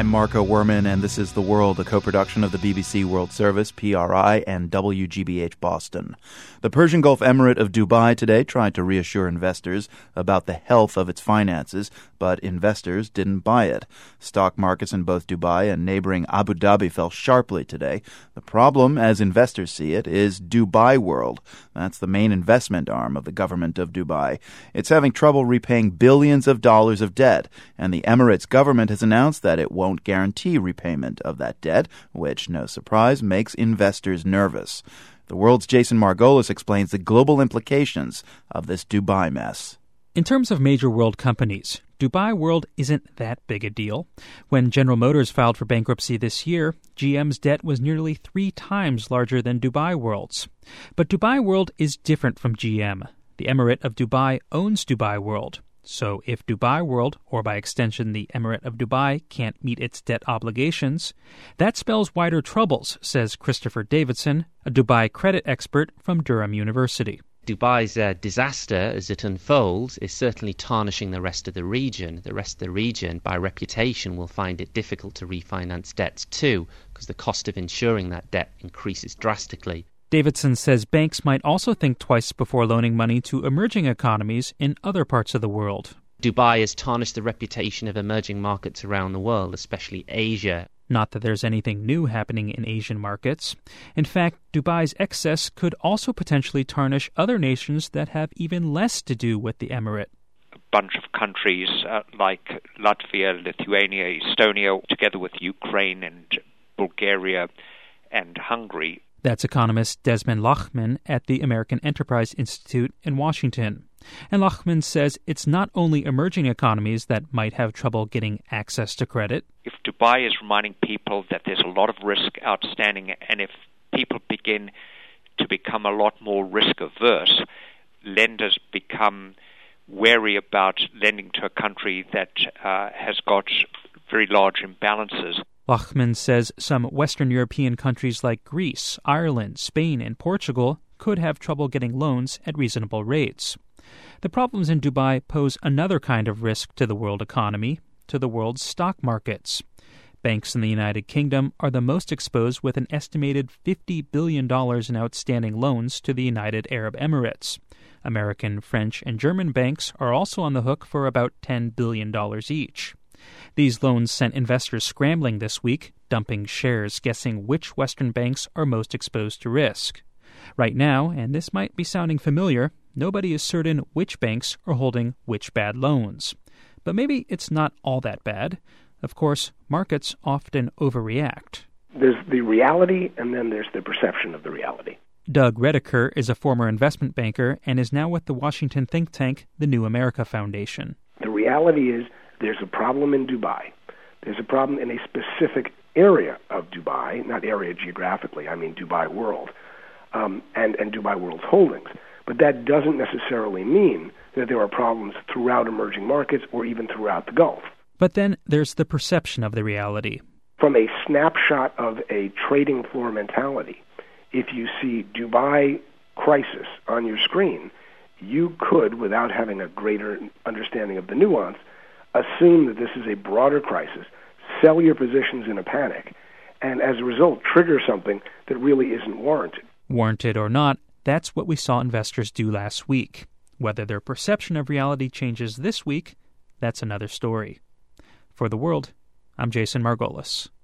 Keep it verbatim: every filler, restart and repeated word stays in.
I'm Marco Werman, and this is The World, a co-production of the B B C World Service, P R I, and W G B H Boston. The Persian Gulf Emirate of Dubai today tried to reassure investors about the health of its finances, but investors didn't buy it. Stock markets in both Dubai and neighboring Abu Dhabi fell sharply today. The problem, as investors see it, is Dubai World. That's the main investment arm of the government of Dubai. It's having trouble repaying billions of dollars of debt, and the Emirates government has announced that it won't guarantee repayment of that debt, which, no surprise, makes investors nervous. The World's Jason Margolis explains the global implications of this Dubai mess. In terms of major world companies, Dubai World isn't that big a deal. When General Motors filed for bankruptcy this year, G M's debt was nearly three times larger than Dubai World's. But Dubai World is different from G M. The Emirate of Dubai owns Dubai World. So if Dubai World, or by extension the Emirate of Dubai, can't meet its debt obligations, that spells wider troubles, says Christopher Davidson, a Dubai credit expert from Durham University. Dubai's uh, disaster, as it unfolds, is certainly tarnishing the rest of the region. The rest of the region, by reputation, will find it difficult to refinance debts too, because the cost of insuring that debt increases drastically. Davidson says banks might also think twice before loaning money to emerging economies in other parts of the world. Dubai has tarnished the reputation of emerging markets around the world, especially Asia. Not that there's anything new happening in Asian markets. In fact, Dubai's excess could also potentially tarnish other nations that have even less to do with the emirate. A bunch of countries uh, like Latvia, Lithuania, Estonia, together with Ukraine and Bulgaria and Hungary. That's economist Desmond Lachman at the American Enterprise Institute in Washington. And Lachman says it's not only emerging economies that might have trouble getting access to credit. If Dubai is reminding people that there's a lot of risk outstanding, and if people begin to become a lot more risk averse, lenders become wary about lending to a country that uh, has got very large imbalances. Lachman says some Western European countries like Greece, Ireland, Spain, and Portugal could have trouble getting loans at reasonable rates. The problems in Dubai pose another kind of risk to the world economy, to the world's stock markets. Banks in the United Kingdom are the most exposed, with an estimated fifty billion dollars in outstanding loans to the United Arab Emirates. American, French, and German banks are also on the hook for about ten billion dollars each. These loans sent investors scrambling this week, dumping shares, guessing which Western banks are most exposed to risk. Right now, and this might be sounding familiar, nobody is certain which banks are holding which bad loans. But maybe it's not all that bad. Of course, markets often overreact. There's the reality, and then there's the perception of the reality. Doug Redeker is a former investment banker and is now with the Washington think tank, the New America Foundation. The reality is there's a problem in Dubai. There's a problem in a specific area of Dubai, not area geographically, I mean Dubai World, um, and, and Dubai World's holdings. But that doesn't necessarily mean that there are problems throughout emerging markets or even throughout the Gulf. But then there's the perception of the reality. From a snapshot of a trading floor mentality, if you see Dubai crisis on your screen, you could, without having a greater understanding of the nuance, assume that this is a broader crisis, sell your positions in a panic, and as a result trigger something that really isn't warranted. Warranted or not, that's what we saw investors do last week. Whether their perception of reality changes this week, that's another story. For The World, I'm Jason Margolis.